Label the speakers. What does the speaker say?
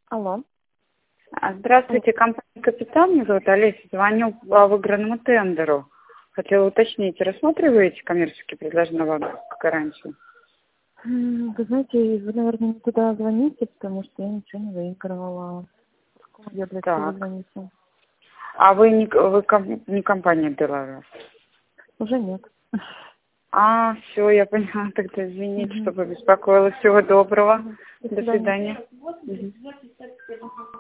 Speaker 1: Алло.
Speaker 2: Здравствуйте, компания «Капитан», меня зовут Олеся, звоню по выигранному тендеру. Хотела уточнить, рассматриваете коммерческие предложения на как и раньше?
Speaker 1: Вы знаете, вы, наверное, не туда звоните, потому что я ничего не выигрывала. Я для чего вы
Speaker 2: Так.
Speaker 1: звоните?
Speaker 2: А вы не компания «Беларусь»?
Speaker 1: Уже нет.
Speaker 2: Все, я поняла, тогда извините,
Speaker 1: Мгм.
Speaker 2: что побеспокоила. Всего доброго.
Speaker 1: До
Speaker 2: До
Speaker 1: свидания.
Speaker 2: свидания. Мгм.